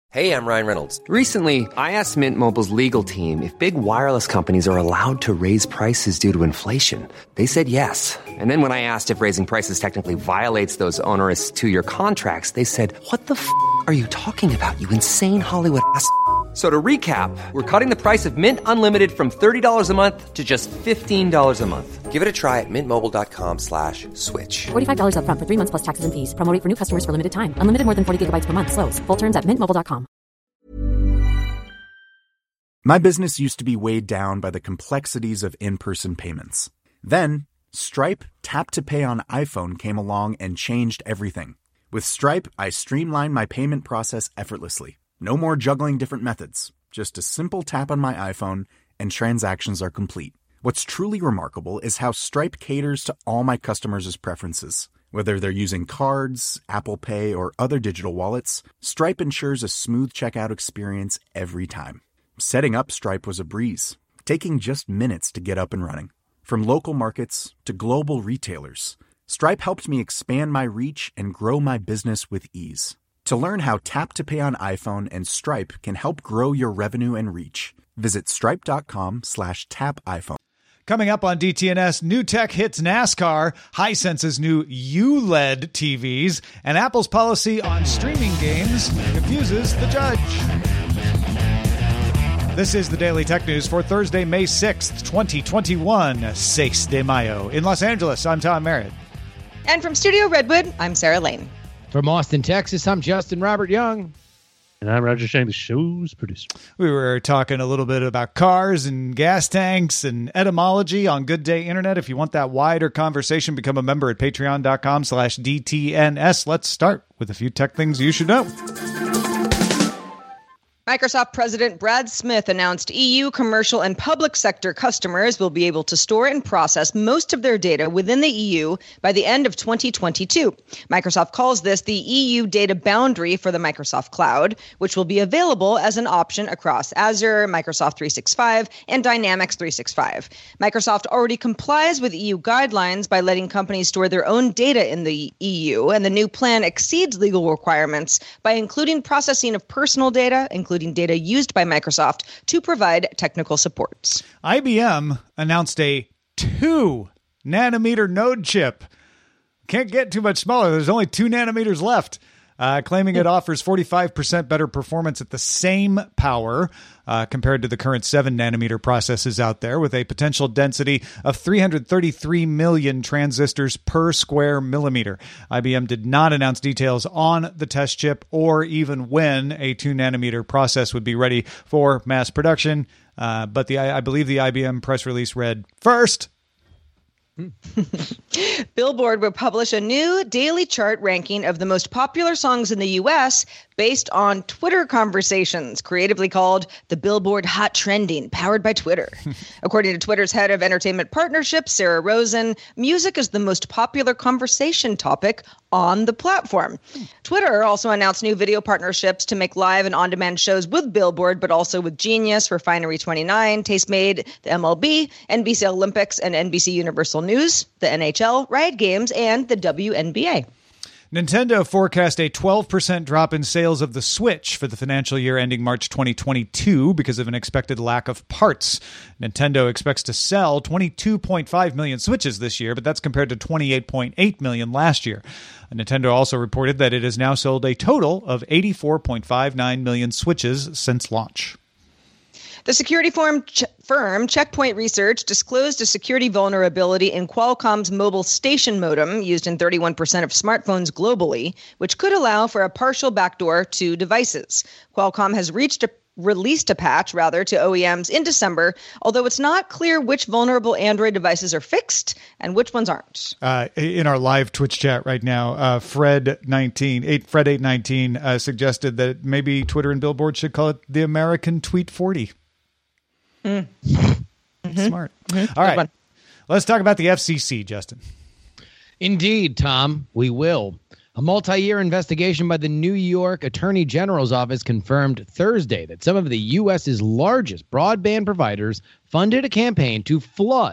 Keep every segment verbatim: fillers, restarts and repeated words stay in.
Hey, I'm Ryan Reynolds. Recently, I asked Mint Mobile's legal team if big wireless companies are allowed to raise prices due to inflation. They said yes. And then when I asked if raising prices technically violates those onerous two-year contracts, they said, what the f*** are you talking about, you insane Hollywood ass f- So to recap, we're cutting the price of Mint Unlimited from thirty dollars a month to just fifteen dollars a month. Give it a try at mintmobile.com slash switch. forty-five dollars up front for three months plus taxes and fees. Promo rate for new customers for limited time. Unlimited more than forty gigabytes per month. Slows full terms at mint mobile dot com. My business used to be weighed down by the complexities of in-person payments. Then, Stripe Tap to Pay on iPhone came along and changed everything. With Stripe, I streamlined my payment process effortlessly. No more juggling different methods. Just a simple tap on my iPhone and transactions are complete. What's truly remarkable is how Stripe caters to all my customers' preferences. Whether they're using cards, Apple Pay, or other digital wallets, Stripe ensures a smooth checkout experience every time. Setting up Stripe was a breeze, taking just minutes to get up and running. From local markets to global retailers, Stripe helped me expand my reach and grow my business with ease. To learn how Tap to Pay on iPhone and Stripe can help grow your revenue and reach, visit stripe.com slash tap iPhone. Coming up on D T N S, new tech hits NASCAR, Hisense's new U L E D T Vs, and Apple's policy on streaming games confuses the judge. This is the Daily Tech News for Thursday, May sixth, twenty twenty-one, seis de mayo. In Los Angeles, I'm Tom Merritt. And from Studio Redwood, I'm Sarah Lane. From Austin, Texas, I'm Justin Robert Young. And I'm Roger Shane, the show's producer. We were talking a little bit about cars and gas tanks and etymology on Good Day Internet. If you want that wider conversation, become a member at patreon.com slash DTNS. Let's start with a few tech things you should know. Microsoft President Brad Smith announced E U commercial and public sector customers will be able to store and process most of their data within the E U by the end of twenty twenty-two. Microsoft calls this the E U data boundary for the Microsoft Cloud, which will be available as an option across Azure, Microsoft three sixty-five, and Dynamics three sixty-five. Microsoft already complies with E U guidelines by letting companies store their own data in the E U, and the new plan exceeds legal requirements by including processing of personal data, including data used by Microsoft to provide technical supports. I B M announced a two nanometer node chip. Can't get too much smaller. There's only two nanometers left. Uh, claiming it offers forty-five percent better performance at the same power uh, compared to the current seven nanometer processes out there, with a potential density of three hundred thirty-three million transistors per square millimeter. I B M did not announce details on the test chip or even when a two nanometer process would be ready for mass production. Uh, but the I, I believe the I B M press release read, first, Billboard will publish a new daily chart ranking of the most popular songs in the U S based on Twitter conversations, creatively called the Billboard Hot Trending, powered by Twitter. According to Twitter's head of entertainment partnerships, Sarah Rosen, music is the most popular conversation topic on the platform. Twitter also announced new video partnerships to make live and on-demand shows with Billboard, but also with Genius, Refinery twenty-nine, Tastemade, the M L B, N B C Olympics, and N B C Universal News, the N H L, Riot Games, and the W N B A. Nintendo forecast a twelve percent drop in sales of the Switch for the financial year ending March twenty twenty-two because of an expected lack of parts. Nintendo expects to sell twenty-two point five million Switches this year, but that's compared to twenty-eight point eight million last year. Nintendo also reported that it has now sold a total of eighty-four point five nine million Switches since launch. The security firm, ch- firm Checkpoint Research disclosed a security vulnerability in Qualcomm's mobile station modem used in thirty-one percent of smartphones globally, which could allow for a partial backdoor to devices. Qualcomm has reached a released a patch, rather, to O E Ms in December, although it's not clear which vulnerable Android devices are fixed and which ones aren't. Uh, in our live Twitch chat right now, uh, Fred nineteen, eight, Fred eight nineteen uh, suggested that maybe Twitter and Billboard should call it the American Tweet forty. Mm. Mm-hmm. Smart. Mm-hmm. All right. Let's talk about the F C C, Justin. Indeed, Tom, we will. A multi-year investigation by the New York Attorney General's office confirmed Thursday that some of the U S's largest broadband providers funded a campaign to flood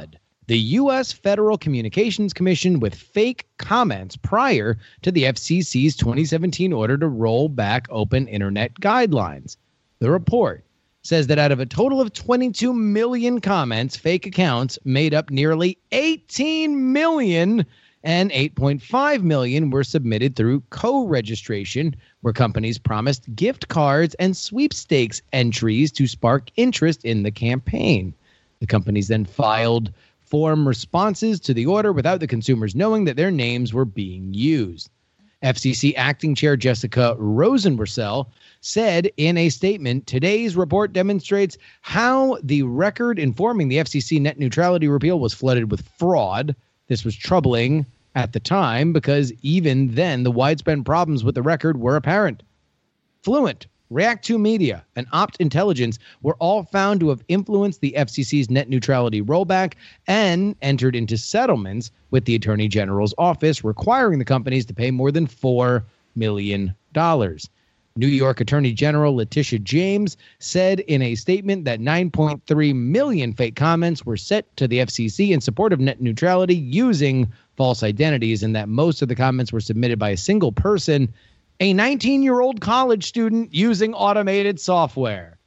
the U S Federal Communications Commission with fake comments prior to the F C C's twenty seventeen order to roll back open internet guidelines. The report says that out of a total of twenty-two million comments, fake accounts made up nearly eighteen million, and eight point five million were submitted through co-registration, where companies promised gift cards and sweepstakes entries to spark interest in the campaign. The companies then filed form responses to the order without the consumers knowing that their names were being used. F C C Acting Chair Jessica Rosenworcel said in a statement, today's report demonstrates how the record informing the F C C net neutrality repeal was flooded with fraud. This was troubling at the time because even then the widespread problems with the record were apparent. Fluent, React two Media, and Opt Intelligence were all found to have influenced the F C C's net neutrality rollback and entered into settlements with the Attorney General's office, requiring the companies to pay more than four million dollars. New York Attorney General Letitia James said in a statement that nine point three million fake comments were sent to the F C C in support of net neutrality using false identities, and that most of the comments were submitted by a single person, a nineteen-year-old college student using automated software.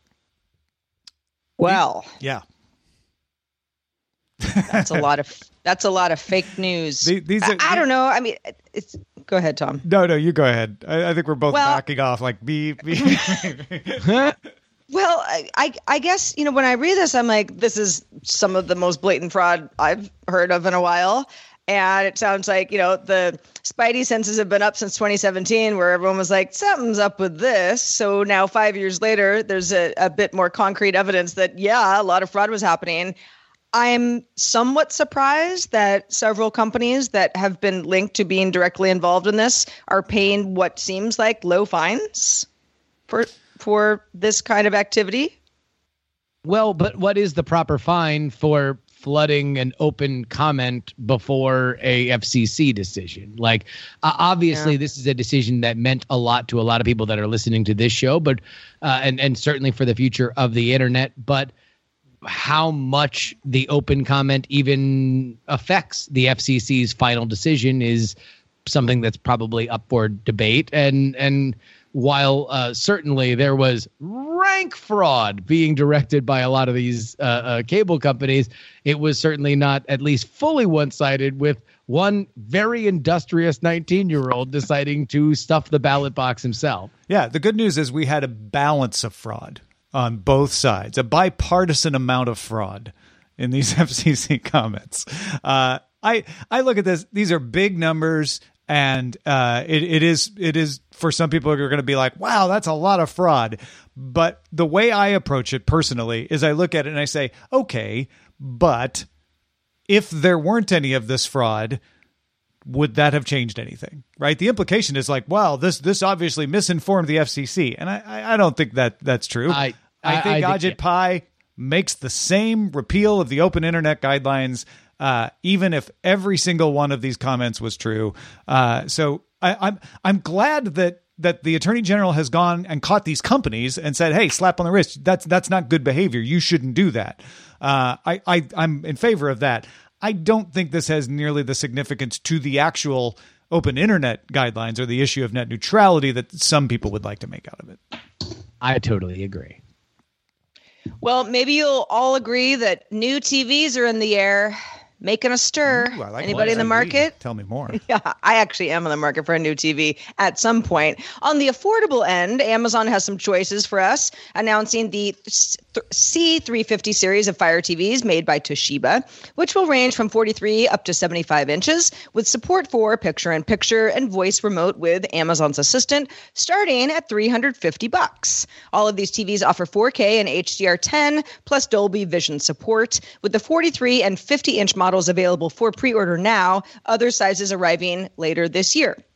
Well, yeah. That's a lot of that's a lot of fake news. The, these are, I, I don't know. I mean, it's go ahead, Tom. No, no, you go ahead. I, I think we're both well, backing off like beep, beep. Well, I, I I guess, you know, when I read this, I'm like, this is some of the most blatant fraud I've heard of in a while. And it sounds like, you know, the Spidey senses have been up since twenty seventeen, where everyone was like, something's up with this. So now five years later, there's a, a bit more concrete evidence that, yeah, a lot of fraud was happening. I'm somewhat surprised that several companies that have been linked to being directly involved in this are paying what seems like low fines for for this kind of activity. Well, but what is the proper fine for flooding an open comment before a F C C decision? Like, uh, obviously, yeah. This is a decision that meant a lot to a lot of people that are listening to this show, but uh, and and certainly for the future of the internet. But how much the open comment even affects the F C C's final decision is something that's probably up for debate. And and while uh, certainly there was rank fraud being directed by a lot of these uh, uh, cable companies, it was certainly not at least fully one-sided, with one very industrious nineteen-year-old deciding to stuff the ballot box himself. Yeah, the good news is we had a balance of fraud on both sides, a bipartisan amount of fraud in these F C C comments. Uh, I I look at this; these are big numbers, and uh, it it is it is for some people who are going to be like, "Wow, that's a lot of fraud." But the way I approach it personally is, I look at it and I say, "Okay, but if there weren't any of this fraud, would that have changed anything?" Right? The implication is like, wow, this this obviously misinformed the F C C. And I, I, I don't think that that's true. I, I, I think I Ajit think, Pai makes the same repeal of the open internet guidelines, uh, even if every single one of these comments was true. Uh, so I, I'm I'm glad that that the Attorney General has gone and caught these companies and said, hey, slap on the wrist. That's that's not good behavior. You shouldn't do that. Uh, I, I I'm in favor of that. I don't think this has nearly the significance to the actual open internet guidelines or the issue of net neutrality that some people would like to make out of it. I totally agree. Well, maybe you'll all agree that new T Vs are in the air, making a stir. Ooh, I like Anybody in the market? Tell me more. Yeah, I actually am in the market for a new T V at some point. On the affordable end, Amazon has some choices for us, announcing the C three fifty series of Fire T Vs made by Toshiba, which will range from forty-three up to seventy-five inches, with support for picture-in-picture and voice remote with Amazon's Assistant, starting at three hundred fifty bucks. All of these T Vs offer four K and H D R ten plus Dolby Vision support, with the forty-three and fifty inch models available for pre-order now, other sizes arriving later this year.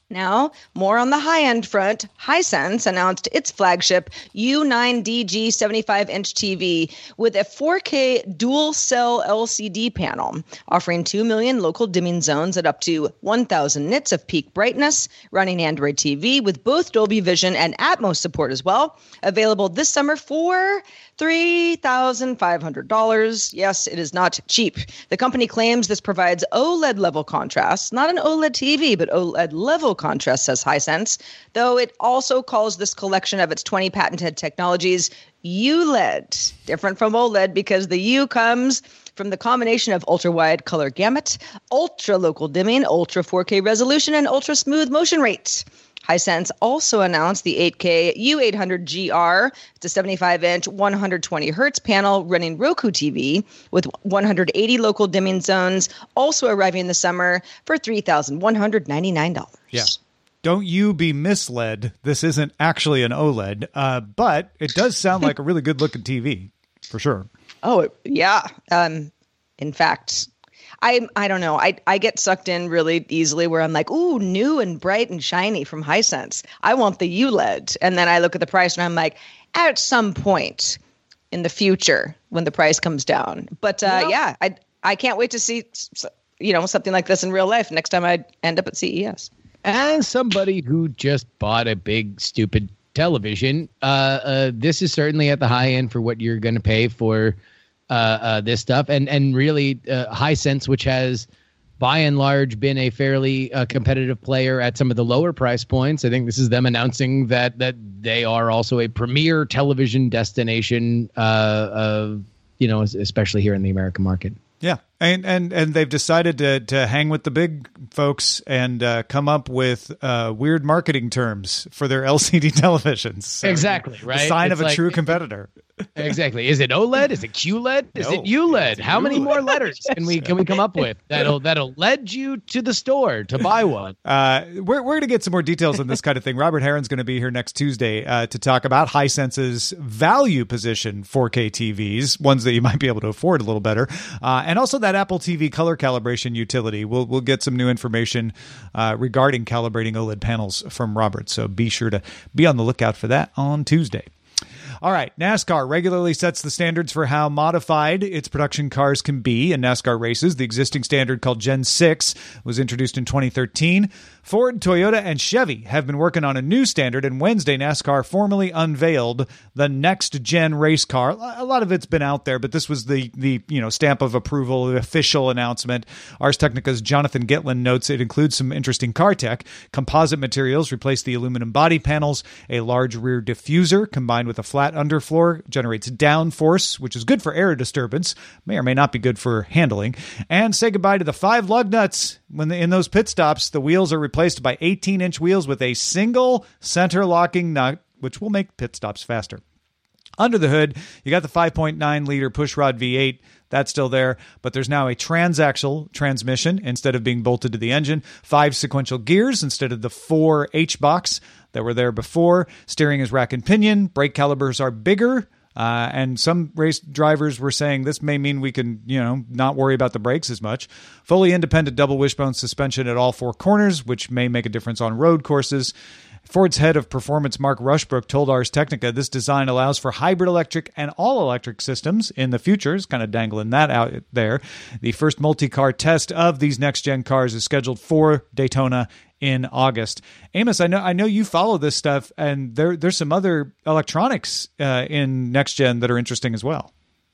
Now, more on the high-end front, Hisense announced its flagship U nine D G seventy-five inch T V with a four K dual-cell L C D panel, offering two million local dimming zones at up to one thousand nits of peak brightness, running Android T V with both Dolby Vision and Atmos support as well. Available this summer for three thousand five hundred dollars. Yes, it is not cheap. The company claims this provides OLED-level contrast, not an OLED T V, but OLED-level contrast, says Hisense, though it also calls this collection of its twenty patented technologies U L E D, different from OLED because the U comes from the combination of ultra-wide color gamut, ultra-local dimming, ultra four K resolution, and ultra-smooth motion rate. Hisense also announced the eight K U eight hundred G R. It's a seventy-five inch, one hundred twenty hertz panel running Roku T V with one hundred eighty local dimming zones, also arriving this summer for three thousand one hundred ninety-nine dollars. Yeah. Don't you be misled. This isn't actually an OLED, uh, but it does sound like a really good-looking T V, for sure. Oh, yeah. Um, in fact... I I don't know. I, I get sucked in really easily where I'm like, ooh, new and bright and shiny from Hisense. I want the U L E D. And then I look at the price and I'm like, at some point in the future when the price comes down. But uh, yeah, yeah I, I can't wait to see, you know, something like this in real life next time I end up at C E S. As somebody who just bought a big, stupid television, uh, uh, this is certainly at the high end for what you're going to pay for Uh, uh, this stuff, and and really uh, Hisense, which has by and large been a fairly uh, competitive player at some of the lower price points. I think this is them announcing that that they are also a premier television destination, uh, uh, you know, especially here in the American market. Yeah, and and and they've decided to to hang with the big folks and uh, come up with uh, weird marketing terms for their L C D televisions. So exactly, right? The sign it's of a like, true competitor. Exactly. Is it OLED? Is it Q L E D? Is No, it U L E D? it's How many U L E D. more letters can we can we come up with that'll that'll lead you to the store to buy one? Uh, we're we're going to get some more details on this kind of thing. Robert Heron's going to be here next Tuesday uh, to talk about Hisense's value position four K T Vs, ones that you might be able to afford a little better, uh, and also that Apple T V color calibration utility. We'll we'll get some new information uh, regarding calibrating OLED panels from Robert. So be sure to be on the lookout for that on Tuesday. All right, NASCAR regularly sets the standards for how modified its production cars can be in NASCAR races. The existing standard called Gen six was introduced in twenty thirteen. Ford, Toyota, and Chevy have been working on a new standard, and Wednesday, NASCAR formally unveiled the next-gen race car. A lot of it's been out there, but this was the the you know stamp of approval, the official announcement. Ars Technica's Jonathan Gitlin notes it includes some interesting car tech. Composite materials replace the aluminum body panels. A large rear diffuser combined with a flat underfloor generates downforce, which is good for air disturbance, may or may not be good for handling. And say goodbye to the five lug nuts. When the, in those pit stops, the wheels are replaced by eighteen inch wheels with a single center locking nut, which will make pit stops faster. Under the hood, you got the five point nine liter pushrod V eight. That's still there, but there's now a transaxle transmission instead of being bolted to the engine. Five sequential gears instead of the four H-box that were there before. Steering is rack and pinion. Brake calibers are bigger. Uh, and some race drivers were saying this may mean we can, you know, not worry about the brakes as much. Fully independent double wishbone suspension at all four corners, which may make a difference on road courses. Ford's head of performance, Mark Rushbrook, told Ars Technica this design allows for hybrid electric and all-electric systems in the future. It's kind of dangling that out there. The first multi-car test of these next-gen cars is scheduled for Daytona in August. Amos, I know I know you follow this stuff, and there there's some other electronics uh, in next-gen that are interesting as well.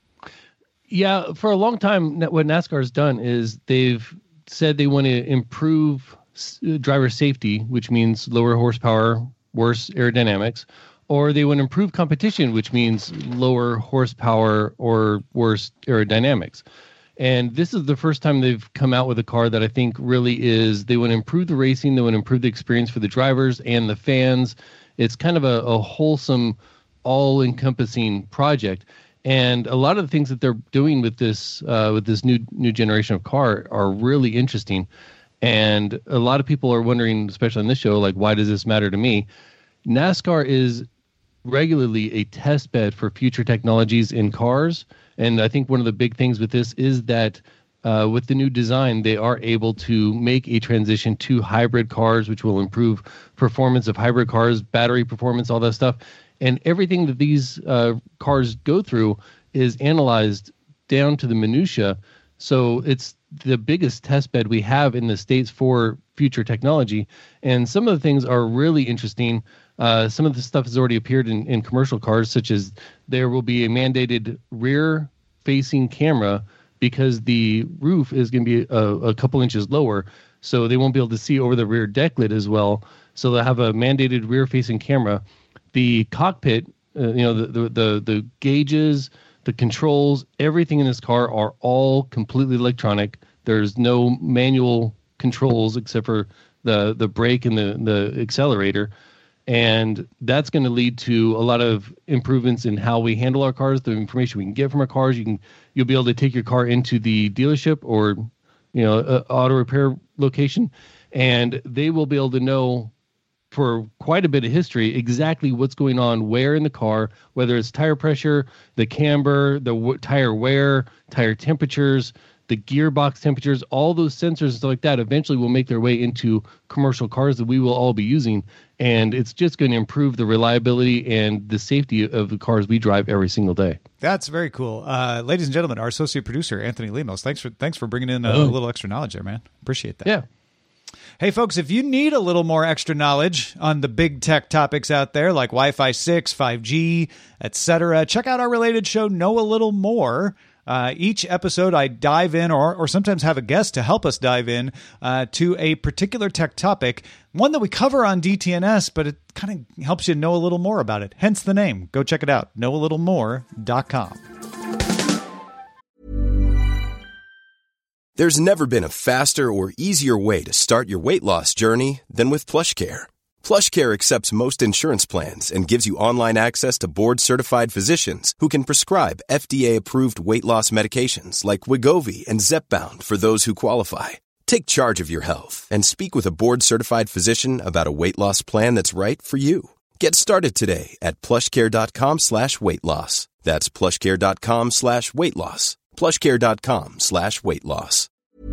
Yeah, for a long time, what NASCAR's done is they've said they want to improve driver safety, which means lower horsepower, worse aerodynamics, or they want to improve competition, which means lower horsepower or worse aerodynamics. And this is the first time they've come out with a car that I think really is, they want to improve the racing, they want to improve the experience for the drivers and the fans. It's kind of a, a wholesome, all-encompassing project. And a lot of the things that they're doing with this uh, with this new new generation of car are really interesting. And a lot of people are wondering, especially on this show, like, why does this matter to me? NASCAR is regularly a test bed for future technologies in cars. And I think one of the big things with this is that uh, with the new design, they are able to make a transition to hybrid cars, which will improve performance of hybrid cars, battery performance, all that stuff. And everything that these uh, cars go through is analyzed down to the minutia. So it's the biggest test bed we have in the States for future technology. And some of the things are really interesting. Uh, some of the stuff has already appeared in, in commercial cars, such as there will be a mandated rear-facing camera because the roof is going to be a, a couple inches lower, so they won't be able to see over the rear deck lid as well. So they'll have a mandated rear-facing camera. The cockpit, uh, you know, the, the the the gauges, the controls, everything in this car are all completely electronic. There's no manual controls except for the the brake and the the accelerator. And that's going to lead to a lot of improvements in how we handle our cars, the information we can get from our cars. You can, you'll be able to take your car into the dealership or, you know, a auto repair location, and they will be able to know for quite a bit of history exactly what's going on where in the car, whether it's tire pressure, the camber, the w- tire wear, tire temperatures, the gearbox temperatures, all those sensors and stuff like that eventually will make their way into commercial cars that we will all be using. And it's just going to improve the reliability and the safety of the cars we drive every single day. That's very cool. Uh, ladies and gentlemen, our associate producer, Anthony Lemos, thanks for thanks for bringing in a, oh. a little extra knowledge there, man. Appreciate that. Yeah. Hey, folks, if you need a little more extra knowledge on the big tech topics out there like Wi-Fi six, five G, et cetera, check out our related show, Know a Little More. Uh, each episode, I dive in or, or sometimes have a guest to help us dive in uh, to a particular tech topic, one that we cover on D T N S, but it kind of helps you know a little more about it. Hence the name. Go check it out, know a little more dot com. There's never been a faster or easier way to start your weight loss journey than with PlushCare. PlushCare accepts most insurance plans and gives you online access to board-certified physicians who can prescribe F D A-approved weight loss medications like Wegovy and Zepbound for those who qualify. Take charge of your health and speak with a board-certified physician about a weight loss plan that's right for you. Get started today at plushcare.com slash weight loss. That's plushcare.com slash weight loss. plushcare.com slash weight loss.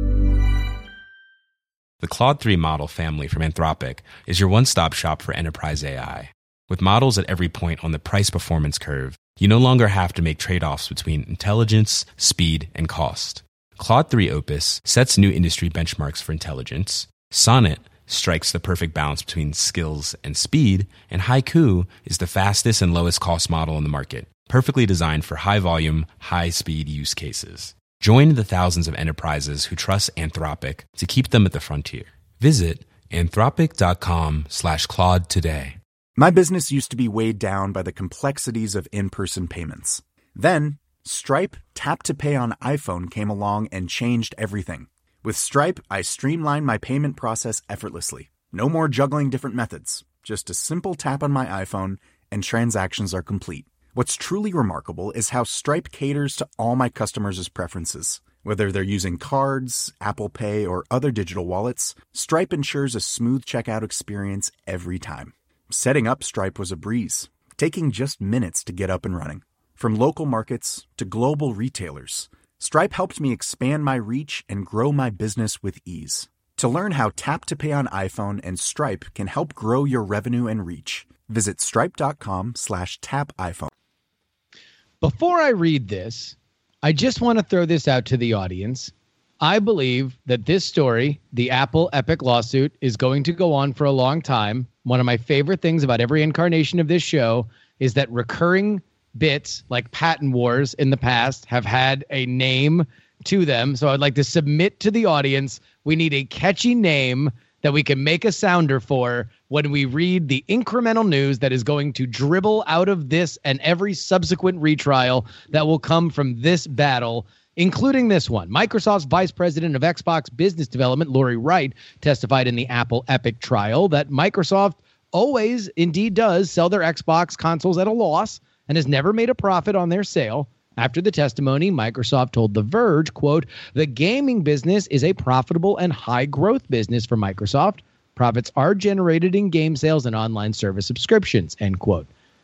The Claude three model family from Anthropic is your one-stop shop for enterprise A I. With models at every point on the price-performance curve, you no longer have to make trade-offs between intelligence, speed, and cost. Claude three Opus sets new industry benchmarks for intelligence, Sonnet strikes the perfect balance between skills and speed, and Haiku is the fastest and lowest cost model in the market, perfectly designed for high-volume, high-speed use cases. Join the thousands of enterprises who trust Anthropic to keep them at the frontier. Visit anthropic.com slash Claude today. My business used to be weighed down by the complexities of in-person payments. Then, Stripe Tap to Pay on iPhone came along and changed everything. With Stripe, I streamlined my payment process effortlessly. No more juggling different methods. Just a simple tap on my iPhone and transactions are complete. What's truly remarkable is how Stripe caters to all my customers' preferences. Whether they're using cards, Apple Pay, or other digital wallets, Stripe ensures a smooth checkout experience every time. Setting up Stripe was a breeze, taking just minutes to get up and running. From local markets to global retailers, Stripe helped me expand my reach and grow my business with ease. To learn how Tap to Pay on iPhone and Stripe can help grow your revenue and reach, visit stripe.com slash tap iPhone. Before I read this, I just want to throw this out to the audience. I believe that this story, the Apple Epic lawsuit, is going to go on for a long time. One of my favorite things about every incarnation of this show is that recurring bits like patent wars in the past have had a name to them. So I'd like to submit to the audience, we need a catchy name that we can make a sounder for when we read the incremental news that is going to dribble out of this and every subsequent retrial that will come from this battle, including this one. Microsoft's Vice President of Xbox Business Development, Lori Wright, testified in the Apple Epic trial that Microsoft always indeed does sell their Xbox consoles at a loss and has never made a profit on their sale. After the testimony, Microsoft told The Verge, quote, "The gaming business is a profitable and high-growth business for Microsoft. Profits are generated in game sales and online service subscriptions," end quote.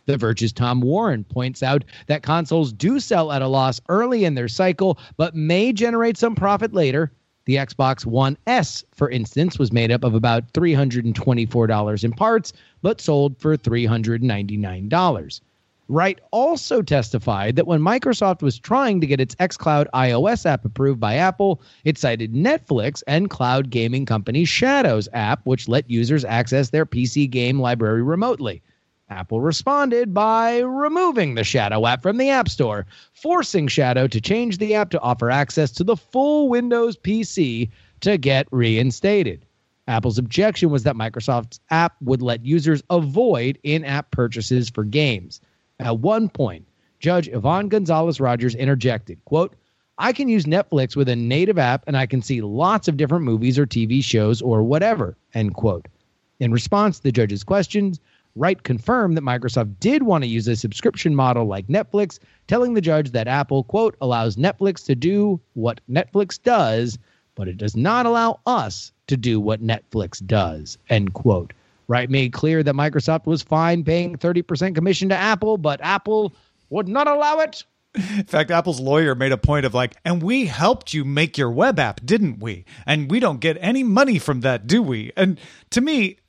The Verge's Tom Warren points out that consoles do sell at a loss early in their cycle, but may generate some profit later. The Xbox One S, for instance, was made up of about three hundred twenty-four dollars in parts, but sold for three hundred ninety-nine dollars. Wright also testified that when Microsoft was trying to get its xCloud iOS app approved by Apple, it cited Netflix and cloud gaming company Shadow's app, which let users access their P C game library remotely. Apple responded by removing the Shadow app from the App Store, forcing Shadow to change the app to offer access to the full Windows P C to get reinstated. Apple's objection was that Microsoft's app would let users avoid in-app purchases for games. At one point, Judge Yvonne Gonzalez-Rogers interjected, quote, "I can use Netflix with a native app and I can see lots of different movies or T V shows or whatever," end quote. In response to the judge's questions, Wright confirmed that Microsoft did want to use a subscription model like Netflix, telling the judge that Apple, quote, "allows Netflix to do what Netflix does, but it does not allow us to do what Netflix does," end quote. Wright made clear that Microsoft was fine paying thirty percent commission to Apple, but Apple would not allow it. In fact, Apple's lawyer made a point of like, and we helped you make your web app, didn't we? And we don't get any money from that, do we? And to me,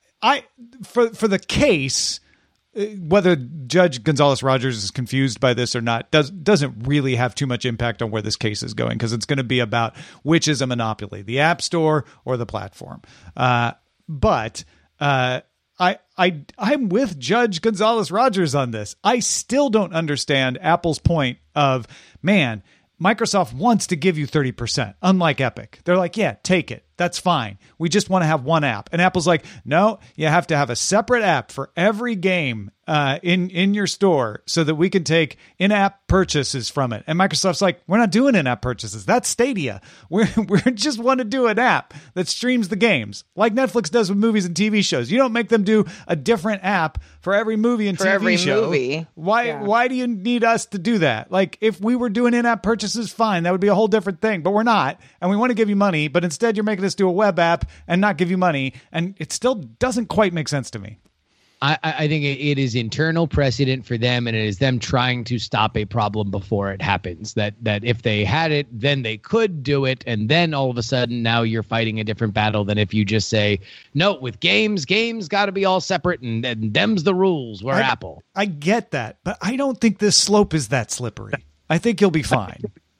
I for for the case, whether Judge Gonzalez-Rogers is confused by this or not does, doesn't really have too much impact on where this case is going, because it's going to be about which is a monopoly, the App Store or the platform. Uh, but uh, I, I, I'm with Judge Gonzalez-Rogers on this. I still don't understand Apple's point of, man, Microsoft wants to give you thirty percent, unlike Epic. They're like, yeah, take it. That's fine. We just want to have one app. And Apple's like, no, you have to have a separate app for every game uh, in, in your store so that we can take in-app purchases from it. And Microsoft's like, we're not doing in-app purchases. That's Stadia. We're, we just want to do an app that streams the games like Netflix does with movies and T V shows. You don't make them do a different app for every movie and for T V every show. Movie. Why, yeah. why do you need us to do that? Like, if we were doing in-app purchases, fine. That would be a whole different thing, but we're not. And we want to give you money, but instead you're making us do a web app and not give you money. And it still doesn't quite make sense to me. I, I think it is internal precedent for them, and it is them trying to stop a problem before it happens. That that if they had it, then they could do it, and then all of a sudden now you're fighting a different battle than if you just say, no, with games, games got to be all separate, and, and them's the rules. We're I, Apple. I get that, but I don't think this slope is that slippery. I think you'll be fine.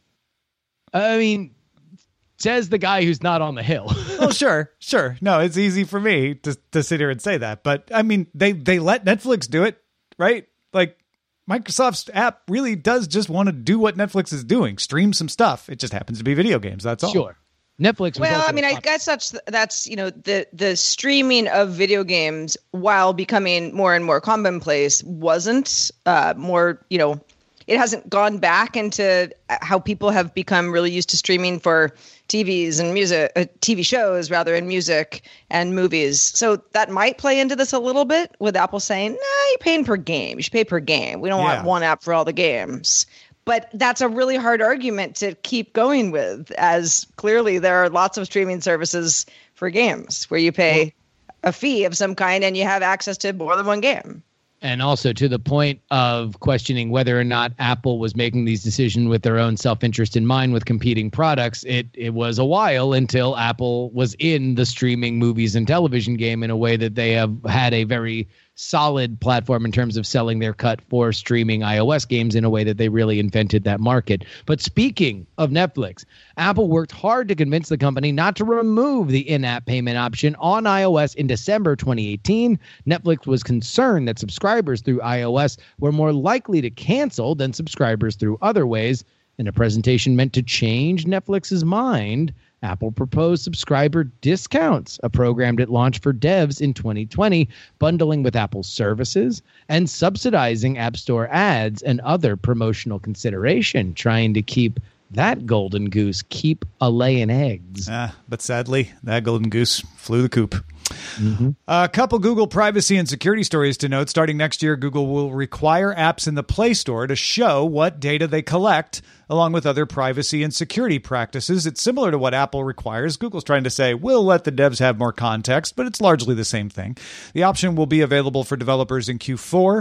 I mean, says the guy who's not on the hill. Oh, sure, sure. No, it's easy for me to to sit here and say that. But I mean, they they let Netflix do it, right? Like, Microsoft's app really does just want to do what Netflix is doing, stream some stuff. It just happens to be video games. That's all. Sure. Netflix. Was well, I mean, I top- guess that's that's you know the the streaming of video games, while becoming more and more commonplace, wasn't uh, more you know. It hasn't gone back into how people have become really used to streaming for T Vs and music, uh, T V shows rather, and music and movies. So that might play into this a little bit with Apple saying, nah, you're paying per game. You should pay per game. We don't Yeah. want one app for all the games. But that's a really hard argument to keep going with, as clearly there are lots of streaming services for games where you pay a fee of some kind and you have access to more than one game. And also to the point of questioning whether or not Apple was making these decisions with their own self-interest in mind with competing products, it it was a while until Apple was in the streaming movies and television game in a way that they have had a very solid platform in terms of selling their cut for streaming iOS games in a way that they really invented that market. But speaking of Netflix, Apple worked hard to convince the company not to remove the in-app payment option on iOS in December twenty eighteen. Netflix was concerned that subscribers through iOS were more likely to cancel than subscribers through other ways. In a presentation meant to change Netflix's mind, Apple proposed subscriber discounts, a program it launched for devs in twenty twenty, bundling with Apple's services and subsidizing App Store ads and other promotional consideration, trying to keep that golden goose keep a laying eggs. Ah, but sadly, that golden goose flew the coop. Mm-hmm. A couple Google privacy and security stories to note. Starting next year, Google will require apps in the Play Store to show what data they collect, along with other privacy and security practices. It's similar to what Apple requires. Google's trying to say, we'll let the devs have more context, but it's largely the same thing. The option will be available for developers in Q four.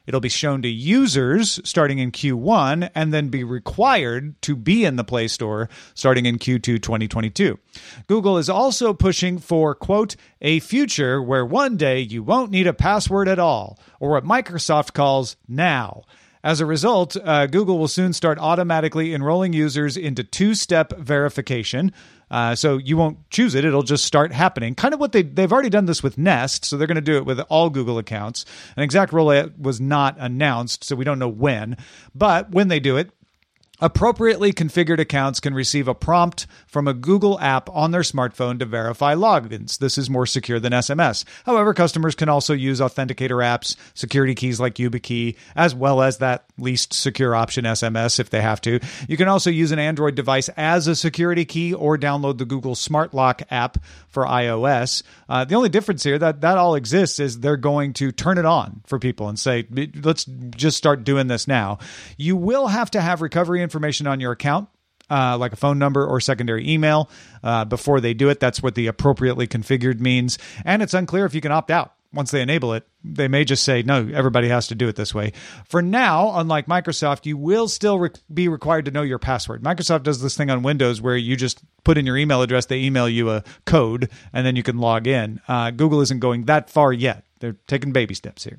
It'll be shown to users starting in Q one and then be required to be in the Play Store starting in Q two twenty twenty-two. Google is also pushing for, quote, a future where one day you won't need a password at all, or what Microsoft calls now. As a result, uh, Google will soon start automatically enrolling users into two-step verification. Uh, so you won't choose it. It'll just start happening. Kind of what they, they've already done this with Nest, so they're going to do it with all Google accounts. An exact rollout was not announced, so we don't know when. But when they do it, appropriately configured accounts can receive a prompt from a Google app on their smartphone to verify logins. This is more secure than S M S. However, customers can also use authenticator apps, security keys like YubiKey, as well as that least secure option S M S if they have to. You can also use an Android device as a security key or download the Google Smart Lock app for iOS. Uh, the only difference here that that all exists is they're going to turn it on for people and say, let's just start doing this now. You will have to have recovery information on your account, uh, like a phone number or secondary email, uh, before they do it. That's what the appropriately configured means. And it's unclear if you can opt out. Once they enable it, they may just say, no, everybody has to do it this way. For now, unlike Microsoft, you will still re- be required to know your password. Microsoft does this thing on Windows where you just put in your email address, they email you a code, and then you can log in. Uh, Google isn't going that far yet. They're taking baby steps here.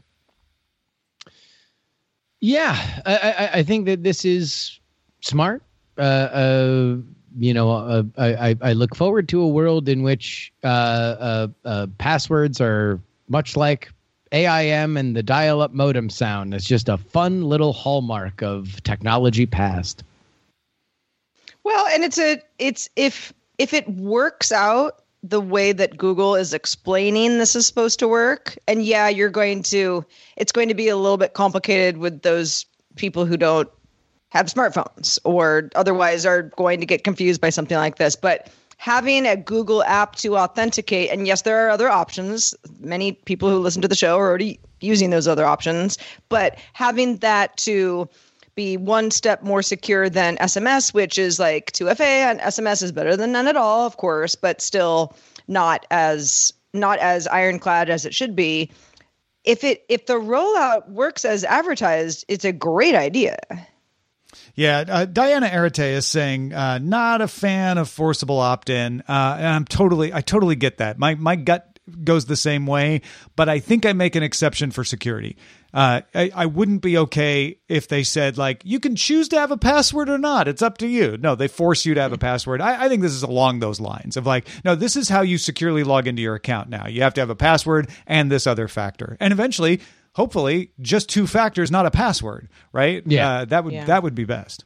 Yeah, I, I, I think that this is smart. Uh, uh, you know, uh, I, I look forward to a world in which uh, uh, uh, passwords are much like A I M and the dial-up modem sound. It's just a fun little hallmark of technology past. Well, and it's a it's if if it works out the way that Google is explaining this is supposed to work, and yeah, you're going to it's going to be a little bit complicated with those people who don't have smartphones or otherwise are going to get confused by something like this. But having a Google app to authenticate, and yes, there are other options. Many people who listen to the show are already using those other options, but having that to be one step more secure than S M S, which is like two F A, and S M S is better than none at all, of course, but still not as not as ironclad as it should be. If it if the rollout works as advertised, it's a great idea. Yeah, uh, Diana Arate is saying, uh, not a fan of forcible opt-in. Uh, and I'm totally, I totally get that. My my gut goes the same way, but I think I make an exception for security. Uh, I, I wouldn't be okay if they said, like, you can choose to have a password or not. It's up to you. No, they force you to have a password. I, I think this is along those lines of like, no, this is how you securely log into your account now. You have to have a password and this other factor. And eventually, hopefully, just two factors, not a password, right? Yeah. Uh, that would Yeah. that would be best.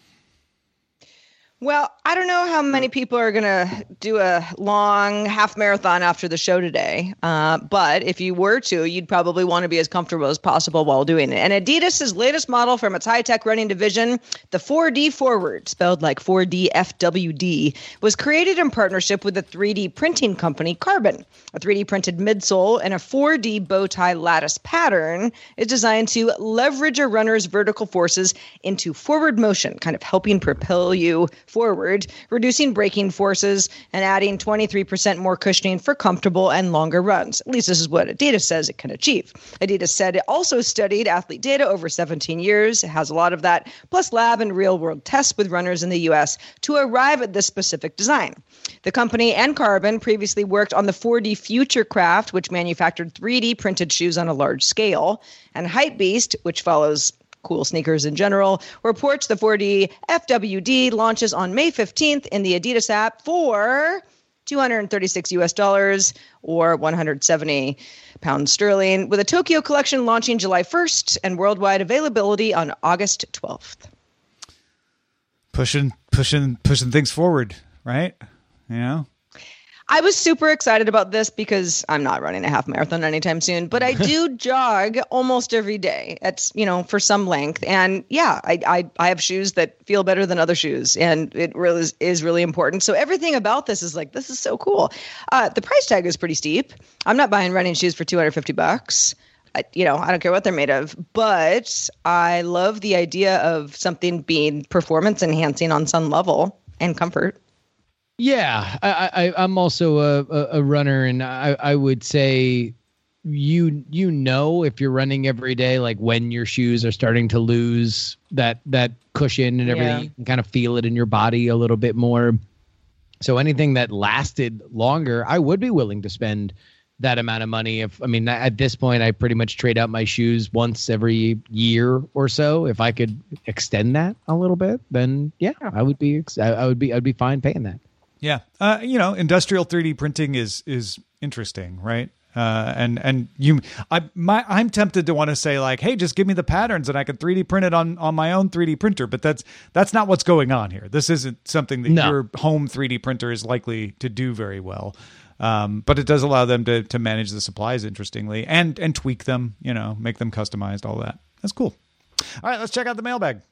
Well, I don't know how many people are going to do a long half marathon after the show today. Uh, but if you were to, you'd probably want to be as comfortable as possible while doing it. And Adidas' latest model from its high-tech running division, the four D Forward, spelled like four D F W D, was created in partnership with the three D printing company Carbon. A three D printed midsole and a four D bow tie lattice pattern is designed to leverage a runner's vertical forces into forward motion, kind of helping propel you forward, reducing braking forces, and adding twenty-three percent more cushioning for comfortable and longer runs. At least this is what Adidas says it can achieve. Adidas said it also studied athlete data over seventeen years. It has a lot of that, plus lab and real-world tests with runners in the U S to arrive at this specific design. The company and Carbon previously worked on the four D Futurecraft, which manufactured three D printed shoes on a large scale, and Hypebeast, which follows cool sneakers in general, reports the four D F W D launches on May fifteenth in the Adidas app for two hundred thirty-six U S dollars or one hundred seventy pounds sterling, with a Tokyo collection launching July first and worldwide availability on August twelfth. Pushing, pushing, pushing things forward, right? You know? I was super excited about this because I'm not running a half marathon anytime soon, but I do jog almost every day. It's, you know, for some length. And yeah, I, I, I have shoes that feel better than other shoes, and it really is, is really important. So everything about this is like, this is so cool. Uh, the price tag is pretty steep. I'm not buying running shoes for two hundred fifty bucks. I, you know, I don't care what they're made of, but I love the idea of something being performance enhancing on some level and comfort. Yeah, I, I, I'm also a, a, a runner, and I, I would say you you know if you're running every day, like when your shoes are starting to lose that that cushion and everything, Yeah. you can kind of feel it in your body a little bit more. So anything that lasted longer, I would be willing to spend that amount of money. If I mean, at this point, I pretty much trade out my shoes once every year or so. If I could extend that a little bit, then yeah, I would be I, I would be I'd be fine paying that. Yeah. Uh, you know, industrial three D printing is is interesting, right? Uh, and and you, I my I'm tempted to want to say like, hey, just give me the patterns and I can three D print it on on my own three D printer. But that's that's not what's going on here. This isn't something that No. your home three D printer is likely to do very well. Um, but it does allow them to to manage the supplies interestingly and and tweak them. You know, make them customized. All that. That's cool. All right, let's check out the mailbag.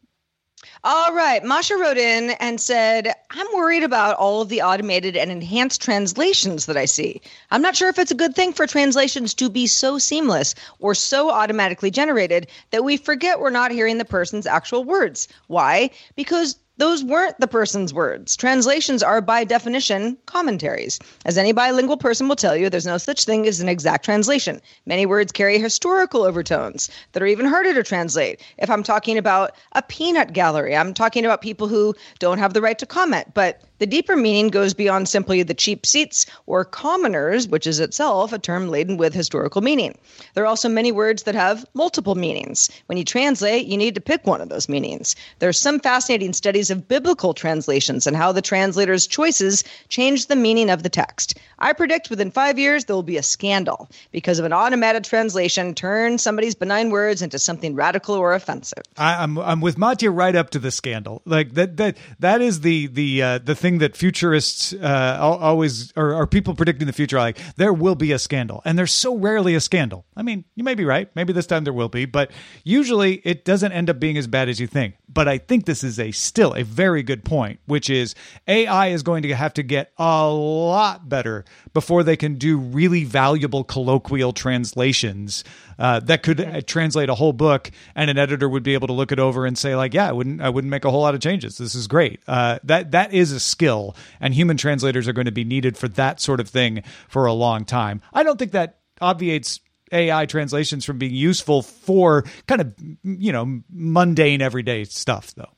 All right. Masha wrote in and said, I'm worried about all of the automated and enhanced translations that I see. I'm not sure if it's a good thing for translations to be so seamless or so automatically generated that we forget we're not hearing the person's actual words. Why? Because those weren't the person's words. Translations are, by definition, commentaries. As any bilingual person will tell you, there's no such thing as an exact translation. Many words carry historical overtones that are even harder to translate. If I'm talking about a peanut gallery, I'm talking about people who don't have the right to comment, but the deeper meaning goes beyond simply the cheap seats or commoners, which is itself a term laden with historical meaning. There are also many words that have multiple meanings. When you translate, you need to pick one of those meanings. There are some fascinating studies of biblical translations and how the translator's choices change the meaning of the text. I predict within five years there will be a scandal because of an automated translation turn somebody's benign words into something radical or offensive. I, I'm I'm with Mattia right up to the scandal. Like that that that is the the uh, the thing that futurists uh, al- always or, or people predicting the future are like there will be a scandal, and there's so rarely a scandal. I mean, you may be right. Maybe this time there will be, but usually it doesn't end up being as bad as you think. But I think this is a still a very good point, which is A I is going to have to get a lot better before they can do really valuable colloquial translations uh, that could uh, translate a whole book, and an editor would be able to look it over and say, like, yeah, I wouldn't, I wouldn't make a whole lot of changes. This is great. Uh, that that is a skill, and human translators are going to be needed for that sort of thing for a long time. I don't think that obviates A I translations from being useful for kind of, you know, mundane everyday stuff, though.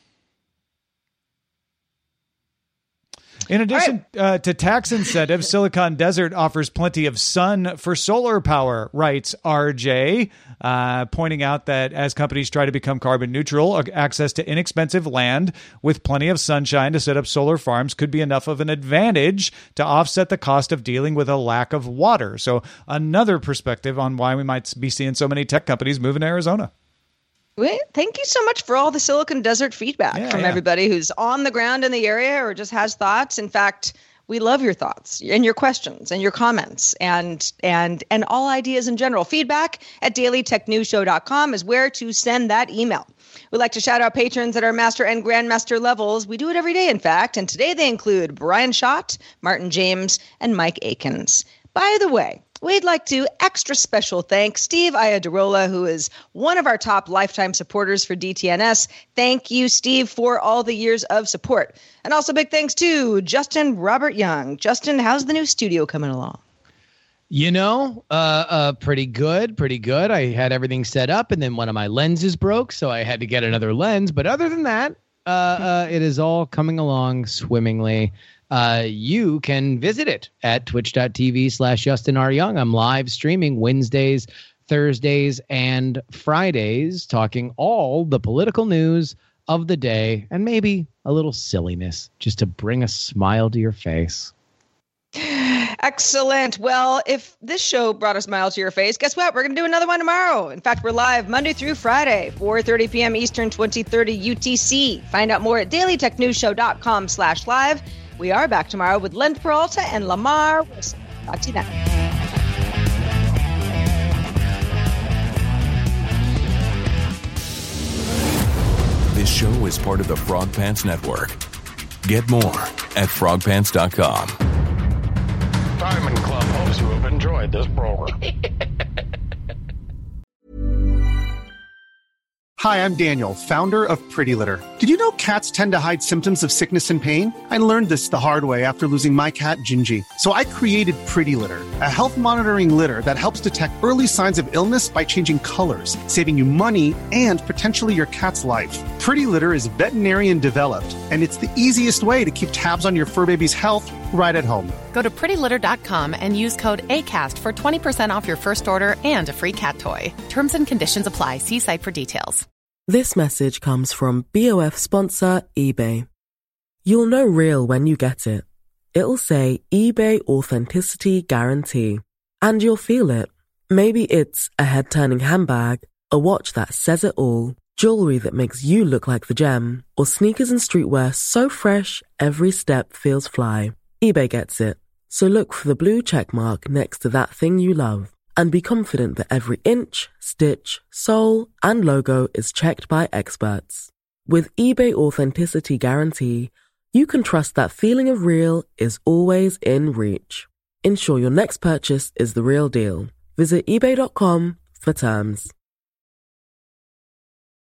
In addition uh, to tax incentives, Silicon Desert offers plenty of sun for solar power, writes R J, uh, pointing out that as companies try to become carbon neutral, access to inexpensive land with plenty of sunshine to set up solar farms could be enough of an advantage to offset the cost of dealing with a lack of water. So another perspective on why we might be seeing so many tech companies move in Arizona. Well, thank you so much for all the Silicon Desert feedback Yeah, from yeah. everybody who's on the ground in the area or just has thoughts. In fact, we love your thoughts and your questions and your comments and and and all ideas in general. Feedback at daily tech news show dot com is where to send that email. We'd like to shout out patrons at our master and grandmaster levels. We do it every day, in fact, and today they include Brian Schott, Martin James, and Mike Akins. By the way, we'd like to extra special thank Steve Iadarola, who is one of our top lifetime supporters for D T N S. Thank you, Steve, for all the years of support. And also big thanks to Justin Robert Young. Justin, how's the new studio coming along? You know, uh, uh, pretty good, pretty good. I had everything set up, and then one of my lenses broke, so I had to get another lens. But other than that, uh, uh, it is all coming along swimmingly. Uh, you can visit it at twitch.tv slash Justin R. Young. I'm live streaming Wednesdays, Thursdays, and Fridays, talking all the political news of the day and maybe a little silliness just to bring a smile to your face. Excellent. Well, if this show brought a smile to your face, guess what? We're going to do another one tomorrow. In fact, we're live Monday through Friday, four thirty p.m. Eastern, twenty thirty U T C. Find out more at daily tech news show dot com slash live. We are back tomorrow with Len Peralta and Lamar Wilson. Talk to you then. This show is part of the Frog Pants Network. Get more at frog pants dot com. Diamond Club hopes you have enjoyed this program. Hi, I'm Daniel, founder of Pretty Litter. Did you know cats tend to hide symptoms of sickness and pain? I learned this the hard way after losing my cat, Gingy. So I created Pretty Litter, a health monitoring litter that helps detect early signs of illness by changing colors, saving you money and potentially your cat's life. Pretty Litter is veterinarian developed, and it's the easiest way to keep tabs on your fur baby's health right at home. Go to pretty litter dot com and use code ACAST for twenty percent off your first order and a free cat toy. Terms and conditions apply. See site for details. This message comes from B O F sponsor eBay. You'll know real when you get it. It'll say eBay Authenticity Guarantee. And you'll feel it. Maybe it's a head-turning handbag, a watch that says it all, jewelry that makes you look like the gem, or sneakers and streetwear so fresh every step feels fly. eBay gets it. So look for the blue check mark next to that thing you love and be confident that every inch, stitch, sole, and logo is checked by experts. With eBay Authenticity Guarantee, you can trust that feeling of real is always in reach. Ensure your next purchase is the real deal. Visit ebay dot com for terms.